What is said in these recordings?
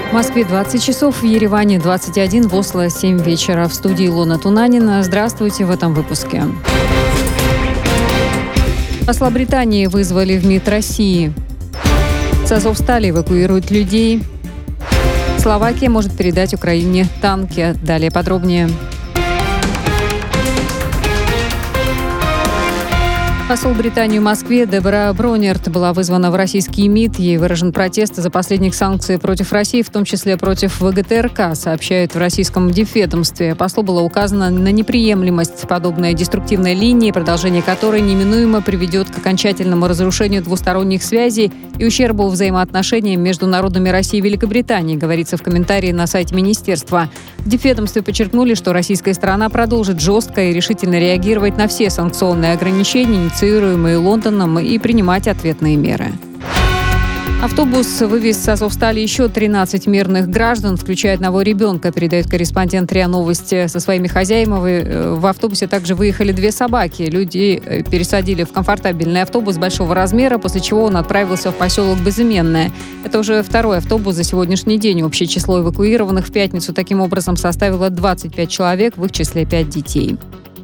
В Москве 20 часов, в Ереване 21, в Осло 7 вечера. В студии Илона Тунанина. Здравствуйте в этом выпуске. Посла Британии вызвали в МИД России. С Азовстали эвакуируют людей. Словакия может передать Украине танки. Далее подробнее. Посол Британии в Москве Дебора Бронерт была вызвана в российский МИД. Ей выражен протест из-за последних санкций против России, в том числе против ВГТРК, сообщают в российском дипведомстве. Послу было указано на неприемлемость подобной деструктивной линии, продолжение которой неминуемо приведет к окончательному разрушению двусторонних связей и ущербу взаимоотношениям между народами России и Великобритании, говорится в комментарии на сайте министерства. В дипведомстве подчеркнули, что российская сторона продолжит жестко и решительно реагировать на все санкционные ограничения, инициируемые Лондоном, и принимать ответные меры. Автобус вывез с Азовстали еще 13 мирных граждан, включая одного ребенка, передает корреспондент РИА Новости со своими хозяевами. В автобусе также выехали 2 собаки. Люди пересадили в комфортабельный автобус большого размера, после чего он отправился в поселок Безыменное. Это уже второй автобус за сегодняшний день. Общее число эвакуированных в пятницу таким образом составило 25 человек, в их числе 5 детей.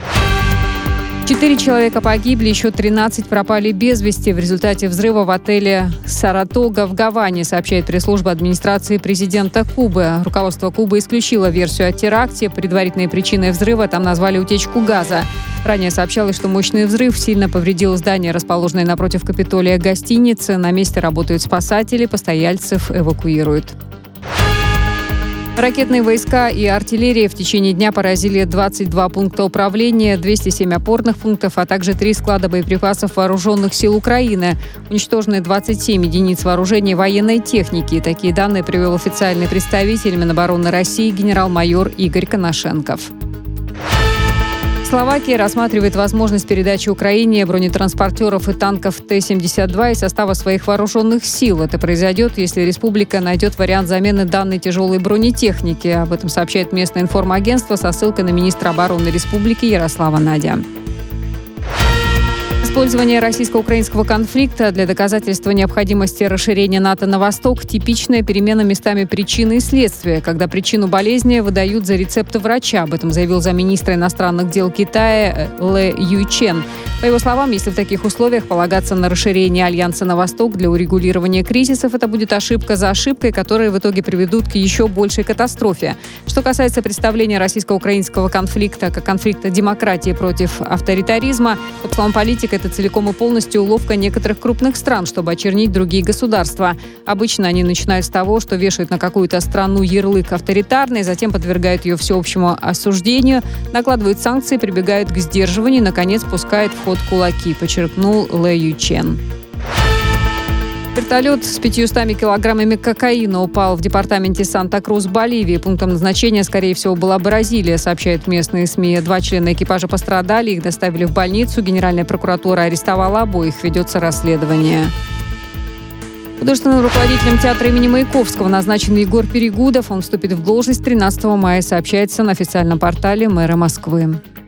4 человека погибли, еще 13 пропали без вести в результате взрыва в отеле «Саратога» в Гаване, сообщает пресс-служба администрации президента Кубы. Руководство Кубы исключило версию о теракте. Предварительной причиной взрыва там назвали утечку газа. Ранее сообщалось, что мощный взрыв сильно повредил здание, расположенное напротив Капитолия гостиницы. На месте работают спасатели, постояльцев эвакуируют. Ракетные войска и артиллерия в течение дня поразили 22 пункта управления, 207 опорных пунктов, а также 3 склада боеприпасов вооруженных сил Украины. Уничтожены 27 единиц вооружения и военной техники. Такие данные привел официальный представитель Минобороны России генерал-майор Игорь Коношенков. Словакия рассматривает возможность передачи Украине бронетранспортеров и танков Т-72 из состава своих вооруженных сил. Это произойдет, если республика найдет вариант замены данной тяжелой бронетехники. Об этом сообщает местное информагентство со ссылкой на министра обороны республики Ярослава Надя. Использование российско-украинского конфликта для доказательства необходимости расширения НАТО на восток – типичная перемена местами причины и следствия, когда причину болезни выдают за рецепт врача. Об этом заявил замминистра иностранных дел Китая Ле Юйчен. По его словам, если в таких условиях полагаться на расширение альянса на восток для урегулирования кризисов, это будет ошибка за ошибкой, которые в итоге приведут к еще большей катастрофе. Что касается представления российско-украинского конфликта как конфликта демократии против авторитаризма, то, по словам политика, это целиком и полностью уловка некоторых крупных стран, чтобы очернить другие государства. Обычно они начинают с того, что вешают на какую-то страну ярлык авторитарный, затем подвергают ее всеобщему осуждению, накладывают санкции, прибегают к сдерживанию и, наконец, пускают в ход кулаки, подчеркнул Ле Юйчен. Вертолет с 500 килограммами кокаина упал в департаменте Санта-Крус, Боливии. Пунктом назначения, скорее всего, была Бразилия, сообщают местные СМИ. 2 члена экипажа пострадали, их доставили в больницу. Генеральная прокуратура арестовала обоих, ведется расследование. Художественным руководителем театра имени Маяковского назначен Егор Перегудов. Он вступит в должность 13 мая, сообщается на официальном портале мэра Москвы.